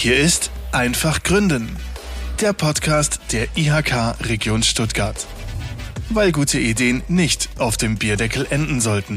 Hier ist Einfach Gründen, der Podcast der IHK Region Stuttgart. Weil gute Ideen nicht auf dem Bierdeckel enden sollten.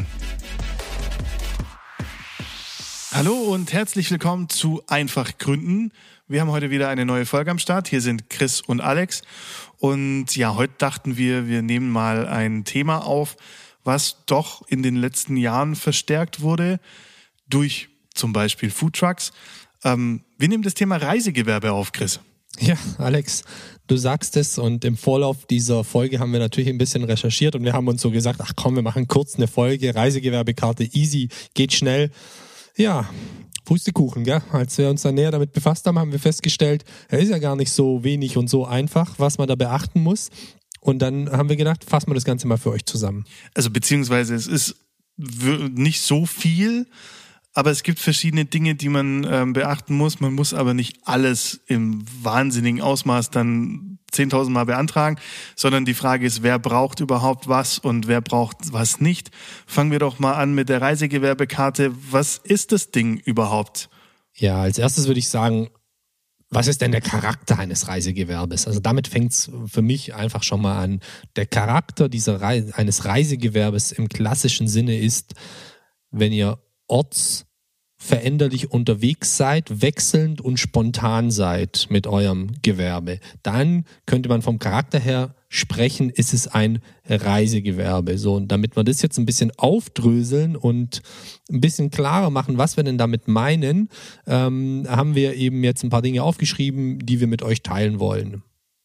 Hallo und herzlich willkommen zu Einfach Gründen. Wir haben heute wieder eine neue Folge am Start. Hier sind Chris und Alex. Und ja, heute dachten wir nehmen mal ein Thema auf, was doch in den letzten Jahren verstärkt wurde durch zum Beispiel Foodtrucks. Wir nehmen das Thema Reisegewerbe auf, Chris. Ja, Alex, du sagst es, und im Vorlauf dieser Folge haben wir natürlich ein bisschen recherchiert und wir haben uns so gesagt, ach komm, wir machen kurz eine Folge, Reisegewerbekarte, easy, geht schnell. Ja, Pustekuchen, gell? Als wir uns dann näher damit befasst haben, haben wir festgestellt, es ist ja gar nicht so wenig und so einfach, was man da beachten muss. Und dann haben wir gedacht, fassen wir das Ganze mal für euch zusammen. Also beziehungsweise es ist nicht so viel, aber es gibt verschiedene Dinge, die man beachten muss. Man muss aber nicht alles im wahnsinnigen Ausmaß dann 10.000 Mal beantragen, sondern die Frage ist, wer braucht überhaupt was und wer braucht was nicht. Fangen wir doch mal an mit der Reisegewerbekarte. Was ist das Ding überhaupt? Ja, als erstes würde ich sagen, was ist denn der Charakter eines Reisegewerbes? Also damit fängt es für mich einfach schon mal an. Der Charakter eines Reisegewerbes im klassischen Sinne ist, wenn ihr ortsveränderlich unterwegs seid, wechselnd und spontan seid mit eurem Gewerbe, dann könnte man vom Charakter her sprechen, ist es ein Reisegewerbe. So, und damit wir das jetzt ein bisschen aufdröseln und ein bisschen klarer machen, was wir denn damit meinen, haben wir eben jetzt ein paar Dinge aufgeschrieben, die wir mit euch teilen wollen.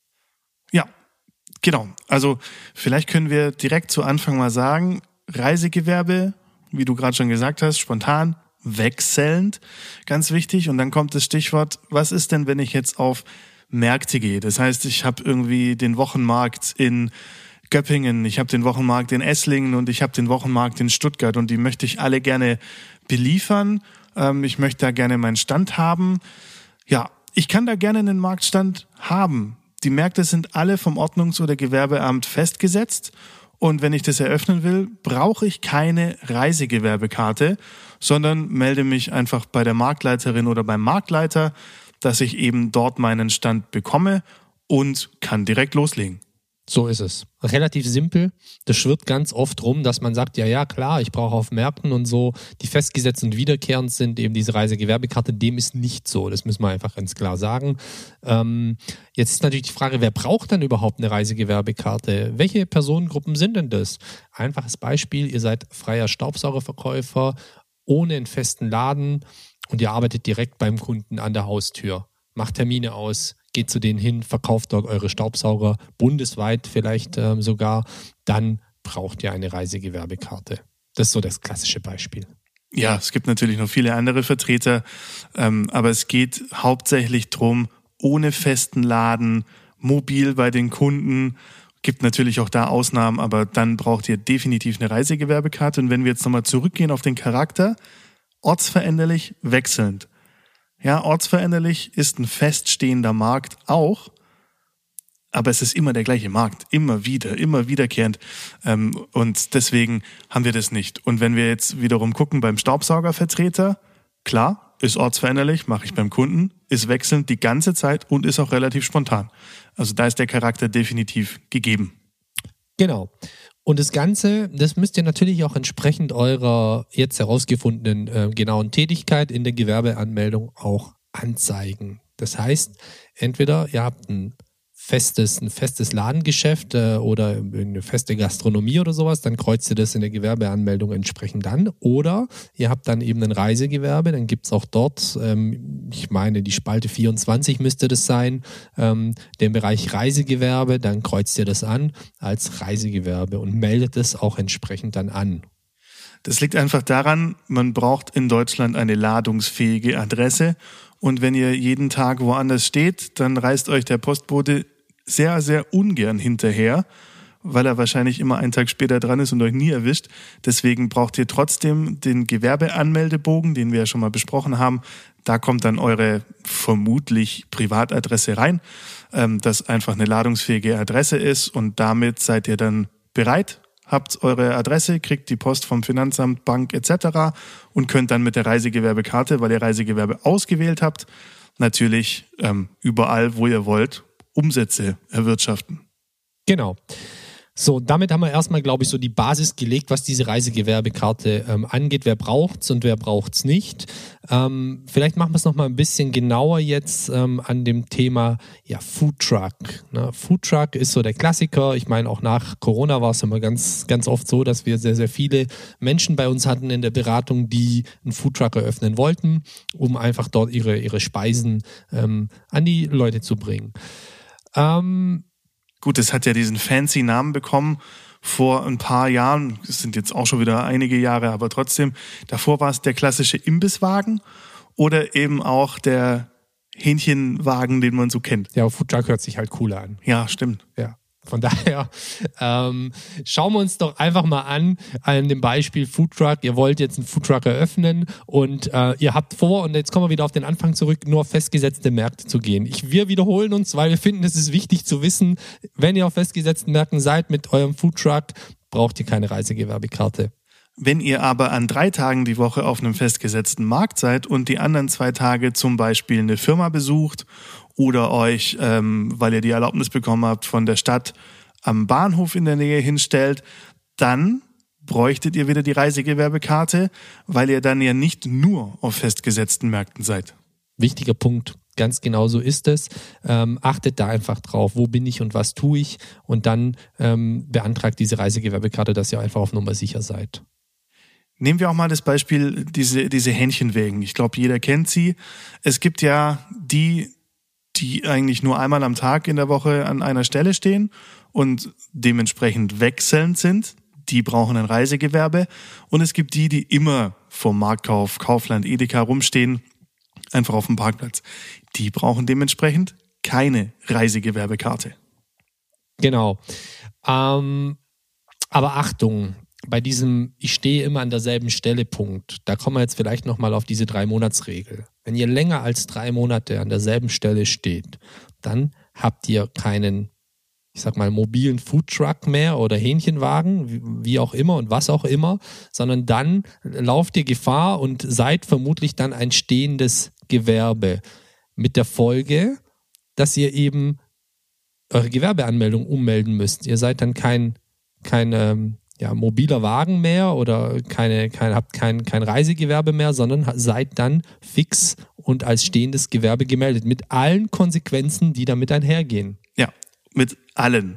Ja, genau. Also vielleicht können wir direkt zu Anfang mal sagen, Reisegewerbe, wie du gerade schon gesagt hast, spontan, wechselnd, ganz wichtig. Und dann kommt das Stichwort, was ist denn, wenn ich jetzt auf Märkte gehe? Das heißt, ich habe irgendwie den Wochenmarkt in Göppingen, ich habe den Wochenmarkt in Esslingen und ich habe den Wochenmarkt in Stuttgart und die möchte ich alle gerne beliefern. Ich möchte da gerne meinen Stand haben. Ja, ich kann da gerne einen Marktstand haben. Die Märkte sind alle vom Ordnungs- oder Gewerbeamt festgesetzt. Und wenn ich das eröffnen will, brauche ich keine Reisegewerbekarte, sondern melde mich einfach bei der Marktleiterin oder beim Marktleiter, dass ich eben dort meinen Stand bekomme und kann direkt loslegen. So ist es. Relativ simpel. Das schwirrt ganz oft rum, dass man sagt, ja klar, ich brauche auf Märkten und so, die festgesetzt und wiederkehrend sind, eben diese Reisegewerbekarte, dem ist nicht so. Das müssen wir einfach ganz klar sagen. Jetzt ist natürlich die Frage, wer braucht denn überhaupt eine Reisegewerbekarte? Welche Personengruppen sind denn das? Einfaches Beispiel, ihr seid freier Staubsaugerverkäufer, ohne einen festen Laden und ihr arbeitet direkt beim Kunden an der Haustür. Macht Termine aus, geht zu denen hin, verkauft dort eure Staubsauger, bundesweit vielleicht sogar, dann braucht ihr eine Reisegewerbekarte. Das ist so das klassische Beispiel. Ja, es gibt natürlich noch viele andere Vertreter, aber es geht hauptsächlich drum, ohne festen Laden, mobil bei den Kunden. Gibt natürlich auch da Ausnahmen, aber dann braucht ihr definitiv eine Reisegewerbekarte. Und wenn wir jetzt nochmal zurückgehen auf den Charakter, ortsveränderlich, wechselnd. Ja, ortsveränderlich ist ein feststehender Markt auch, aber es ist immer der gleiche Markt, immer wiederkehrend. Und deswegen haben wir das nicht. Und wenn wir jetzt wiederum gucken beim Staubsaugervertreter, klar, ist ortsveränderlich, mache ich beim Kunden, ist wechselnd die ganze Zeit und ist auch relativ spontan. Also da ist der Charakter definitiv gegeben. Genau. Und das Ganze, das müsst ihr natürlich auch entsprechend eurer jetzt herausgefundenen genauen Tätigkeit in der Gewerbeanmeldung auch anzeigen. Das heißt, entweder ihr habt ein festes Ladengeschäft oder eine feste Gastronomie oder sowas, dann kreuzt ihr das in der Gewerbeanmeldung entsprechend an. Oder ihr habt dann eben ein Reisegewerbe, dann gibt es auch dort, ich meine die Spalte 24 müsste das sein, den Bereich Reisegewerbe, dann kreuzt ihr das an als Reisegewerbe und meldet es auch entsprechend dann an. Das liegt einfach daran, man braucht in Deutschland eine ladungsfähige Adresse und wenn ihr jeden Tag woanders steht, dann reißt euch der Postbote sehr, sehr ungern hinterher, weil er wahrscheinlich immer einen Tag später dran ist und euch nie erwischt. Deswegen braucht ihr trotzdem den Gewerbeanmeldebogen, den wir ja schon mal besprochen haben. Da kommt dann eure vermutlich Privatadresse rein, das einfach eine ladungsfähige Adresse ist und damit seid ihr dann bereit, habt eure Adresse, kriegt die Post vom Finanzamt, Bank etc. und könnt dann mit der Reisegewerbekarte, weil ihr Reisegewerbe ausgewählt habt, natürlich überall, wo ihr wollt, Umsätze erwirtschaften. Genau. So, damit haben wir erstmal, glaube ich, so die Basis gelegt, was diese Reisegewerbekarte angeht. Wer braucht's und wer braucht's nicht? Vielleicht machen wir es nochmal ein bisschen genauer jetzt an dem Thema Foodtruck. Ne? Foodtruck ist so der Klassiker. Ich meine, auch nach Corona war es immer ganz, ganz oft so, dass wir sehr, sehr viele Menschen bei uns hatten in der Beratung, die einen Foodtruck eröffnen wollten, um einfach dort ihre Speisen an die Leute zu bringen. Gut, es hat ja diesen fancy Namen bekommen vor ein paar Jahren. Es sind jetzt auch schon wieder einige Jahre, aber trotzdem. Davor war es der klassische Imbisswagen oder eben auch der Hähnchenwagen, den man so kennt. Ja, Foodtruck hört sich halt cooler an. Ja, stimmt. Ja. Von daher schauen wir uns doch einfach mal an dem Beispiel Foodtruck. Ihr wollt jetzt einen Foodtruck eröffnen und ihr habt vor, und jetzt kommen wir wieder auf den Anfang zurück, nur auf festgesetzte Märkte zu gehen. Wir wiederholen uns, weil wir finden, es ist wichtig zu wissen, wenn ihr auf festgesetzten Märkten seid mit eurem Foodtruck, braucht ihr keine Reisegewerbekarte. Wenn ihr aber an 3 Tagen die Woche auf einem festgesetzten Markt seid und die anderen 2 Tage zum Beispiel eine Firma besucht oder euch, weil ihr die Erlaubnis bekommen habt, von der Stadt am Bahnhof in der Nähe hinstellt, dann bräuchtet ihr wieder die Reisegewerbekarte, weil ihr dann ja nicht nur auf festgesetzten Märkten seid. Wichtiger Punkt. Ganz genau so ist es. Achtet da einfach drauf, wo bin ich und was tue ich, und dann beantragt diese Reisegewerbekarte, dass ihr einfach auf Nummer sicher seid. Nehmen wir auch mal das Beispiel, diese Hähnchenwägen. Ich glaube, jeder kennt sie. Es gibt ja die eigentlich nur einmal am Tag in der Woche an einer Stelle stehen und dementsprechend wechselnd sind. Die brauchen ein Reisegewerbe. Und es gibt die immer vom Marktkauf, Kaufland, Edeka rumstehen, einfach auf dem Parkplatz. Die brauchen dementsprechend keine Reisegewerbekarte. Genau. Aber Achtung, bei diesem ich stehe immer an derselben Stelle Punkt, da kommen wir jetzt vielleicht nochmal auf diese 3-Monats-Regel. Wenn ihr länger als 3 Monate an derselben Stelle steht, dann habt ihr keinen, ich sag mal, mobilen Foodtruck mehr oder Hähnchenwagen, wie auch immer und was auch immer, sondern dann lauft ihr Gefahr und seid vermutlich dann ein stehendes Gewerbe. Mit der Folge, dass ihr eben eure Gewerbeanmeldung ummelden müsst. Ihr seid dann kein mobiler Wagen mehr oder habt kein Reisegewerbe mehr, sondern seid dann fix und als stehendes Gewerbe gemeldet. Mit allen Konsequenzen, die damit einhergehen. Ja, mit allen.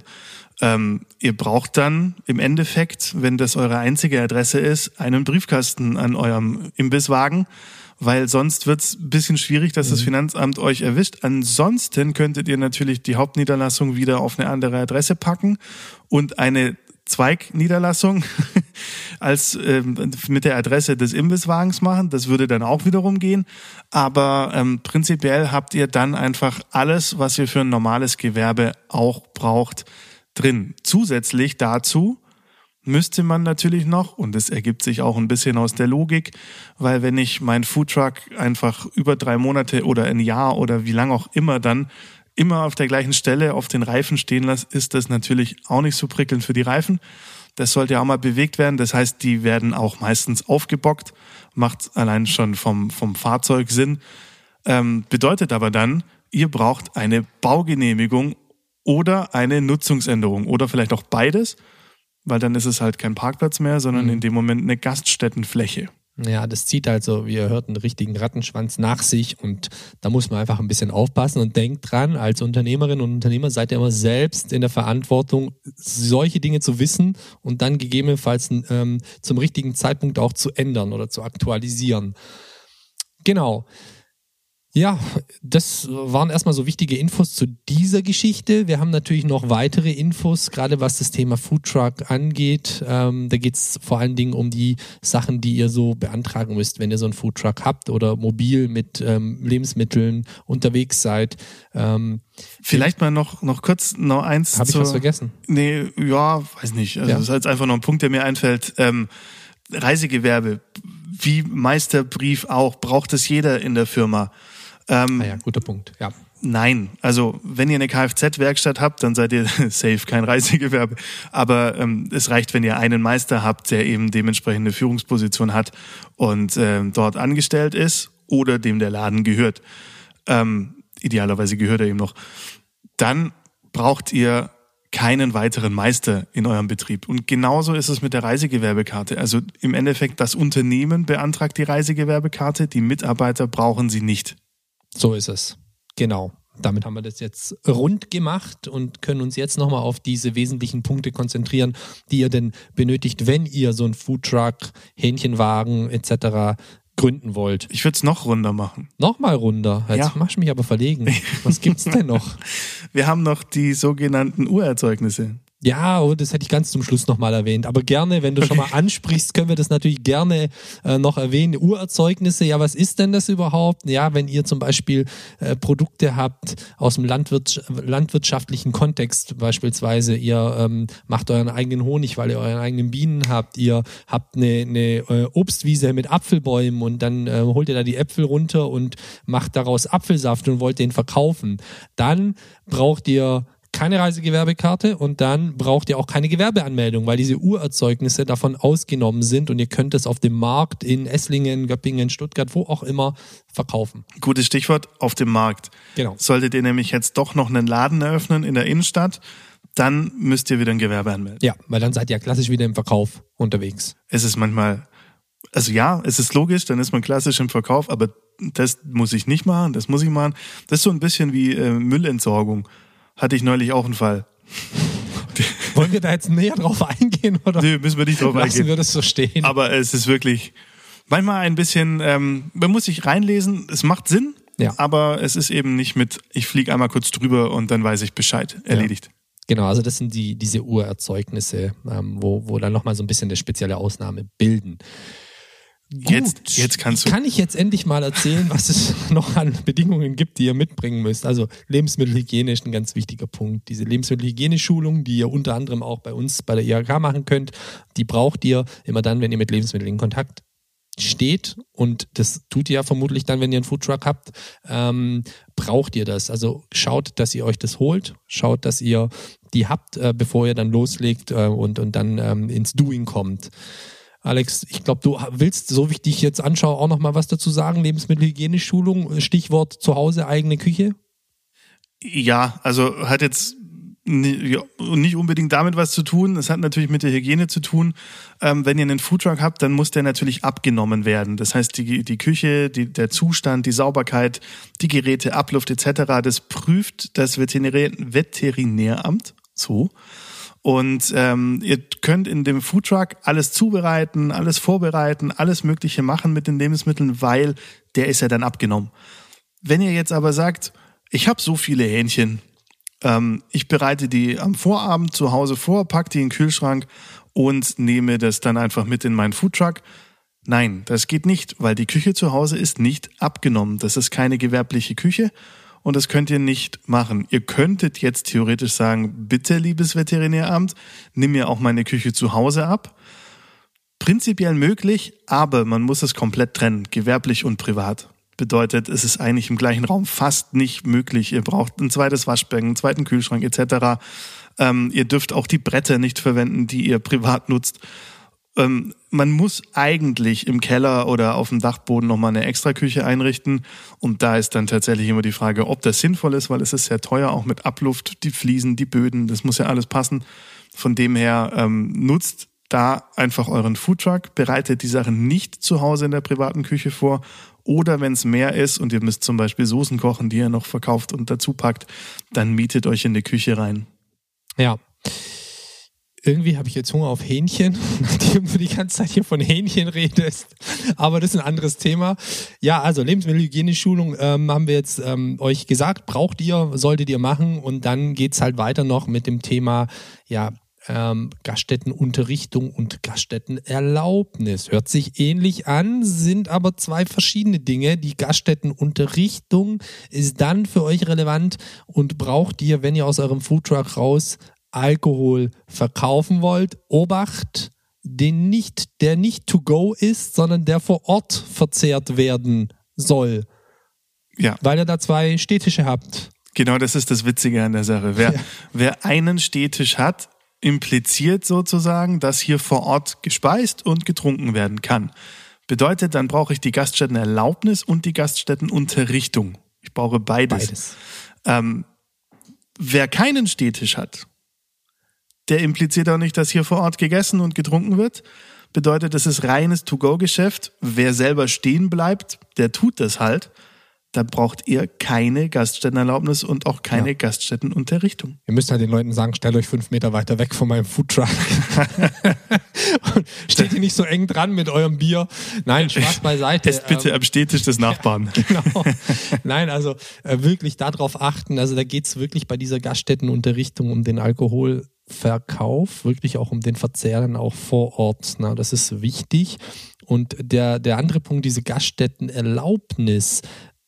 Ihr braucht dann im Endeffekt, wenn das eure einzige Adresse ist, einen Briefkasten an eurem Imbisswagen, weil sonst wird's ein bisschen schwierig, dass das Finanzamt euch erwischt. Ansonsten könntet ihr natürlich die Hauptniederlassung wieder auf eine andere Adresse packen und eine Zweigniederlassung als mit der Adresse des Imbisswagens machen. Das würde dann auch wiederum gehen. Aber prinzipiell habt ihr dann einfach alles, was ihr für ein normales Gewerbe auch braucht, drin. Zusätzlich dazu müsste man natürlich noch, und das ergibt sich auch ein bisschen aus der Logik, weil wenn ich meinen Foodtruck einfach über 3 Monate oder ein Jahr oder wie lang auch immer dann immer auf der gleichen Stelle auf den Reifen stehen lasse, ist das natürlich auch nicht so prickelnd für die Reifen. Das sollte ja auch mal bewegt werden. Das heißt, die werden auch meistens aufgebockt. Macht allein schon vom Fahrzeug Sinn. Bedeutet aber dann, ihr braucht eine Baugenehmigung oder eine Nutzungsänderung oder vielleicht auch beides, weil dann ist es halt kein Parkplatz mehr, sondern in dem Moment eine Gaststättenfläche. Ja, das zieht also, wie ihr hört, einen richtigen Rattenschwanz nach sich, und da muss man einfach ein bisschen aufpassen und denkt dran, als Unternehmerin und Unternehmer seid ihr immer selbst in der Verantwortung, solche Dinge zu wissen und dann gegebenenfalls zum richtigen Zeitpunkt auch zu ändern oder zu aktualisieren. Genau. Ja, das waren erstmal so wichtige Infos zu dieser Geschichte. Wir haben natürlich noch weitere Infos, gerade was das Thema Foodtruck angeht. Da geht es vor allen Dingen um die Sachen, die ihr so beantragen müsst, wenn ihr so einen Foodtruck habt oder mobil mit Lebensmitteln unterwegs seid. Vielleicht mal noch kurz eins. Habe ich was vergessen? Nee, ja, weiß nicht. Also das ist jetzt einfach noch ein Punkt, der mir einfällt. Reisegewerbe, wie Meisterbrief auch, braucht es jeder in der Firma. Ja, guter Punkt, ja. Nein, also wenn ihr eine Kfz-Werkstatt habt, dann seid ihr safe kein Reisegewerbe. Aber es reicht, wenn ihr einen Meister habt, der eben dementsprechende Führungsposition hat und dort angestellt ist oder dem der Laden gehört. idealerweise gehört er ihm noch, dann braucht ihr keinen weiteren Meister in eurem Betrieb. Und genauso ist es mit der Reisegewerbekarte. Also im Endeffekt, das Unternehmen beantragt die Reisegewerbekarte, die Mitarbeiter brauchen sie nicht. So ist es. Genau. Damit haben wir das jetzt rund gemacht und können uns jetzt nochmal auf diese wesentlichen Punkte konzentrieren, die ihr denn benötigt, wenn ihr so einen Foodtruck, Hähnchenwagen etc. gründen wollt. Ich würde es noch runder machen. Nochmal runder? Jetzt machst du mich aber verlegen. Was gibt's denn noch? Wir haben noch die sogenannten Urerzeugnisse. Ja, das hätte ich ganz zum Schluss nochmal erwähnt. Aber gerne, wenn du schon mal ansprichst, können wir das natürlich gerne noch erwähnen. Urerzeugnisse, ja, was ist denn das überhaupt? Ja, wenn ihr zum Beispiel Produkte habt aus dem landwirtschaftlichen Kontext, beispielsweise ihr macht euren eigenen Honig, weil ihr euren eigenen Bienen habt, ihr habt eine Obstwiese mit Apfelbäumen und dann holt ihr da die Äpfel runter und macht daraus Apfelsaft und wollt den verkaufen. Dann braucht ihr keine Reisegewerbekarte und dann braucht ihr auch keine Gewerbeanmeldung, weil diese Urerzeugnisse davon ausgenommen sind und ihr könnt es auf dem Markt in Esslingen, Göppingen, Stuttgart, wo auch immer verkaufen. Gutes Stichwort, auf dem Markt. Genau. Solltet ihr nämlich jetzt doch noch einen Laden eröffnen in der Innenstadt, dann müsst ihr wieder ein Gewerbe anmelden. Ja, weil dann seid ihr klassisch wieder im Verkauf unterwegs. Es ist manchmal, also ja, es ist logisch, dann ist man klassisch im Verkauf, aber das muss ich nicht machen, das muss ich machen. Das ist so ein bisschen wie Müllentsorgung. Hatte ich neulich auch einen Fall. Wollen wir da jetzt näher drauf eingehen? Oder? Nee, müssen wir nicht drauf eingehen. Lassen wir das so stehen. Aber es ist wirklich manchmal ein bisschen, man muss sich reinlesen, es macht Sinn, aber es ist eben nicht mit, ich fliege einmal kurz drüber und dann weiß ich Bescheid, erledigt. Ja. Genau, also das sind diese Urerzeugnisse, wo dann nochmal so ein bisschen eine spezielle Ausnahme bilden. Gut, jetzt kannst du. Kann ich jetzt endlich mal erzählen, was es noch an Bedingungen gibt, die ihr mitbringen müsst? Also Lebensmittelhygiene ist ein ganz wichtiger Punkt. Diese Lebensmittelhygieneschulung, die ihr unter anderem auch bei uns bei der IHK machen könnt, die braucht ihr immer dann, wenn ihr mit Lebensmitteln in Kontakt steht, und das tut ihr ja vermutlich dann, wenn ihr einen Foodtruck habt, braucht ihr das. Also schaut, dass ihr euch das holt, schaut, dass ihr die habt, bevor ihr dann loslegt und dann ins Doing kommt. Alex, ich glaube, du willst, so wie ich dich jetzt anschaue, auch noch mal was dazu sagen. Lebensmittelhygieneschulung, Stichwort zu Hause, eigene Küche? Ja, also hat jetzt nicht unbedingt damit was zu tun. Es hat natürlich mit der Hygiene zu tun. Wenn ihr einen Foodtruck habt, dann muss der natürlich abgenommen werden. Das heißt, die Küche, der Zustand, die Sauberkeit, die Geräte, Abluft etc., das prüft das Veterinäramt. So. Und ihr könnt in dem Foodtruck alles zubereiten, alles vorbereiten, alles Mögliche machen mit den Lebensmitteln, weil der ist ja dann abgenommen. Wenn ihr jetzt aber sagt, ich habe so viele Hähnchen, ich bereite die am Vorabend zu Hause vor, packe die in den Kühlschrank und nehme das dann einfach mit in meinen Foodtruck. Nein, das geht nicht, weil die Küche zu Hause ist nicht abgenommen. Das ist keine gewerbliche Küche. Und das könnt ihr nicht machen. Ihr könntet jetzt theoretisch sagen, bitte, liebes Veterinäramt, nimm mir auch meine Küche zu Hause ab. Prinzipiell möglich, aber man muss es komplett trennen, gewerblich und privat. Bedeutet, es ist eigentlich im gleichen Raum fast nicht möglich. Ihr braucht ein zweites Waschbecken, einen zweiten Kühlschrank etc. Ihr dürft auch die Bretter nicht verwenden, die ihr privat nutzt. Man muss eigentlich im Keller oder auf dem Dachboden nochmal eine Extraküche einrichten, und da ist dann tatsächlich immer die Frage, ob das sinnvoll ist, weil es ist sehr teuer, auch mit Abluft, die Fliesen, die Böden, das muss ja alles passen. Von dem her nutzt da einfach euren Foodtruck, bereitet die Sachen nicht zu Hause in der privaten Küche vor, oder wenn es mehr ist und ihr müsst zum Beispiel Soßen kochen, die ihr noch verkauft und dazu packt, dann mietet euch in die Küche rein. Ja. Irgendwie habe ich jetzt Hunger auf Hähnchen, nachdem du die ganze Zeit hier von Hähnchen redest. Aber das ist ein anderes Thema. Ja, also Lebensmittelhygieneschulung haben wir jetzt euch gesagt, braucht ihr, solltet ihr machen. Und dann geht's halt weiter noch mit dem Thema Gaststättenunterrichtung und Gaststättenerlaubnis. Hört sich ähnlich an, sind aber zwei verschiedene Dinge. Die Gaststättenunterrichtung ist dann für euch relevant und braucht ihr, wenn ihr aus eurem Foodtruck raus Alkohol verkaufen wollt, Obacht, der nicht to go ist, sondern der vor Ort verzehrt werden soll. Ja. Weil ihr da zwei Stehtische habt. Genau, das ist das Witzige an der Sache. Wer einen Stehtisch hat, impliziert sozusagen, dass hier vor Ort gespeist und getrunken werden kann. Bedeutet, dann brauche ich die Gaststättenerlaubnis und die Gaststättenunterrichtung. Ich brauche beides. Wer keinen Stehtisch hat, der impliziert auch nicht, dass hier vor Ort gegessen und getrunken wird. Bedeutet, das ist reines To-Go-Geschäft. Wer selber stehen bleibt, der tut das halt. Da braucht ihr keine Gaststättenerlaubnis und auch keine Gaststättenunterrichtung. Ihr müsst halt den Leuten sagen, stellt euch 5 Meter weiter weg von meinem Foodtruck. Und steht hier nicht so eng dran mit eurem Bier. Nein, Spaß beiseite. Esst bitte am Stehtisch des Nachbarn. Genau. Nein, also wirklich darauf achten. Also da geht's wirklich bei dieser Gaststättenunterrichtung um den Alkoholverkauf, wirklich auch um den Verzehr dann auch vor Ort. Na, das ist wichtig. Und der andere Punkt, diese Gaststättenerlaubnis,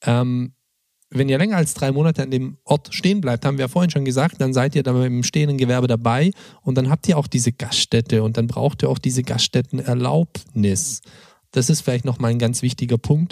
wenn ihr länger als 3 Monate an dem Ort stehen bleibt, haben wir ja vorhin schon gesagt, dann seid ihr da im stehenden Gewerbe dabei und dann habt ihr auch diese Gaststätte und dann braucht ihr auch diese Gaststättenerlaubnis. Das ist vielleicht nochmal ein ganz wichtiger Punkt.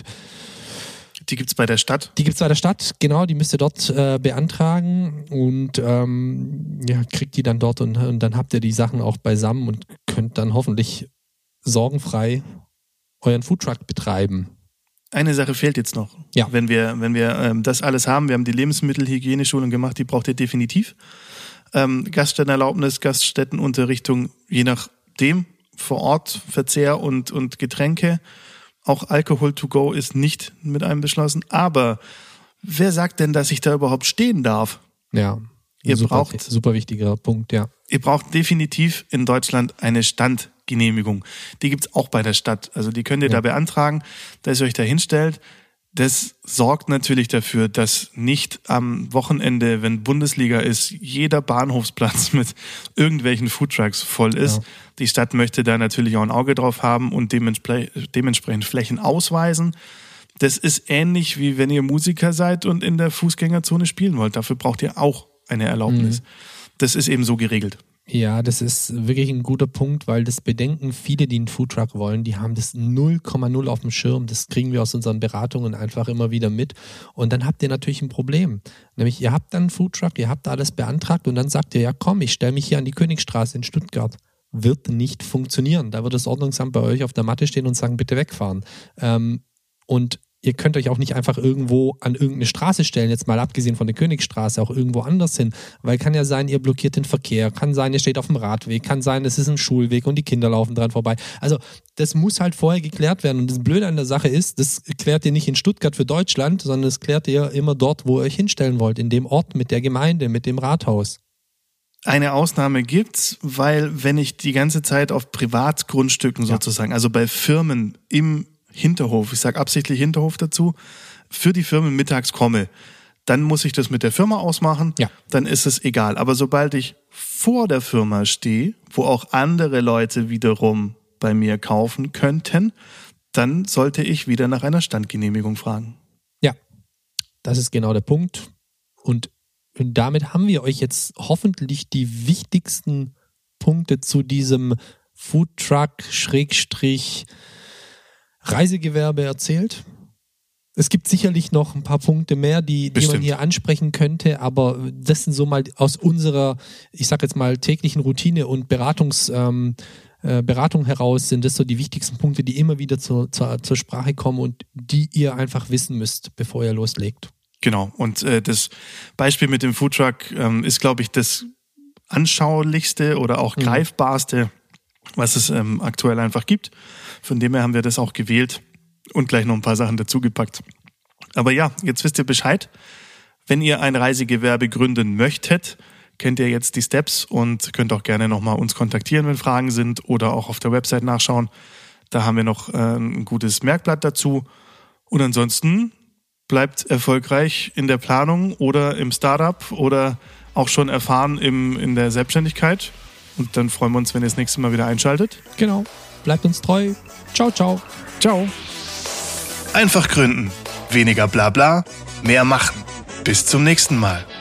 Die gibt's bei der Stadt? Die gibt's bei der Stadt, genau, die müsst ihr dort beantragen und kriegt die dann dort und dann habt ihr die Sachen auch beisammen und könnt dann hoffentlich sorgenfrei euren Foodtruck betreiben. Eine Sache fehlt jetzt noch. Ja. Wenn wir das alles haben, wir haben die Lebensmittelhygieneschulung gemacht, die braucht ihr definitiv. Gaststättenerlaubnis, Gaststättenunterrichtung, je nachdem, vor Ort, Verzehr und Getränke. Auch Alkohol to go ist nicht mit einbeschlossen. Aber wer sagt denn, dass ich da überhaupt stehen darf? Ja, super wichtiger Punkt, ja. Ihr braucht definitiv in Deutschland eine Standgenehmigung. Die gibt's auch bei der Stadt. Also die könnt ihr da beantragen, dass ihr euch da hinstellt. Das sorgt natürlich dafür, dass nicht am Wochenende, wenn Bundesliga ist, jeder Bahnhofsplatz mit irgendwelchen Foodtrucks voll ist. Ja. Die Stadt möchte da natürlich auch ein Auge drauf haben und dementsprechend Flächen ausweisen. Das ist ähnlich wie wenn ihr Musiker seid und in der Fußgängerzone spielen wollt. Dafür braucht ihr auch eine Erlaubnis. Das ist eben so geregelt. Ja, das ist wirklich ein guter Punkt, weil das bedenken viele, die einen Foodtruck wollen, die haben das 0,0 auf dem Schirm. Das kriegen wir aus unseren Beratungen einfach immer wieder mit. Und dann habt ihr natürlich ein Problem. Nämlich, ihr habt dann einen Foodtruck, ihr habt alles beantragt und dann sagt ihr, ja komm, ich stelle mich hier an die Königstraße in Stuttgart. Wird nicht funktionieren. Da wird das Ordnungsamt bei euch auf der Matte stehen und sagen, bitte wegfahren. Und ihr könnt euch auch nicht einfach irgendwo an irgendeine Straße stellen, jetzt mal abgesehen von der Königstraße, auch irgendwo anders hin, weil kann ja sein, ihr blockiert den Verkehr, kann sein, ihr steht auf dem Radweg, kann sein, es ist ein Schulweg und die Kinder laufen dran vorbei. Also das muss halt vorher geklärt werden und das Blöde an der Sache ist, das klärt ihr nicht in Stuttgart für Deutschland, sondern das klärt ihr immer dort, wo ihr euch hinstellen wollt, in dem Ort, mit der Gemeinde, mit dem Rathaus. Eine Ausnahme gibt's, weil wenn ich die ganze Zeit auf Privatgrundstücken sozusagen, also bei Firmen im Hinterhof, ich sage absichtlich Hinterhof dazu, für die Firmen mittags komme, dann muss ich das mit der Firma ausmachen, dann ist es egal. Aber sobald ich vor der Firma stehe, wo auch andere Leute wiederum bei mir kaufen könnten, dann sollte ich wieder nach einer Standgenehmigung fragen. Ja, das ist genau der Punkt. Und damit haben wir euch jetzt hoffentlich die wichtigsten Punkte zu diesem Foodtruck Reisegewerbe erzählt. Es gibt sicherlich noch ein paar Punkte mehr, die man hier ansprechen könnte, aber das sind so mal aus unserer, ich sag jetzt mal, täglichen Routine und Beratung heraus sind das so die wichtigsten Punkte, die immer wieder zur Sprache kommen und die ihr einfach wissen müsst, bevor ihr loslegt. Genau, und das Beispiel mit dem Foodtruck ist, glaube ich, das anschaulichste oder auch greifbarste, was es aktuell einfach gibt. Von dem her haben wir das auch gewählt und gleich noch ein paar Sachen dazugepackt. Aber ja, jetzt wisst ihr Bescheid. Wenn ihr ein Reisegewerbe gründen möchtet, kennt ihr jetzt die Steps und könnt auch gerne nochmal uns kontaktieren, wenn Fragen sind oder auch auf der Website nachschauen. Da haben wir noch ein gutes Merkblatt dazu. Und ansonsten bleibt erfolgreich in der Planung oder im Startup oder auch schon erfahren in der Selbstständigkeit. Und dann freuen wir uns, wenn ihr das nächste Mal wieder einschaltet. Genau. Bleibt uns treu. Ciao, ciao. Ciao. Einfach gründen. Weniger Blabla, mehr machen. Bis zum nächsten Mal.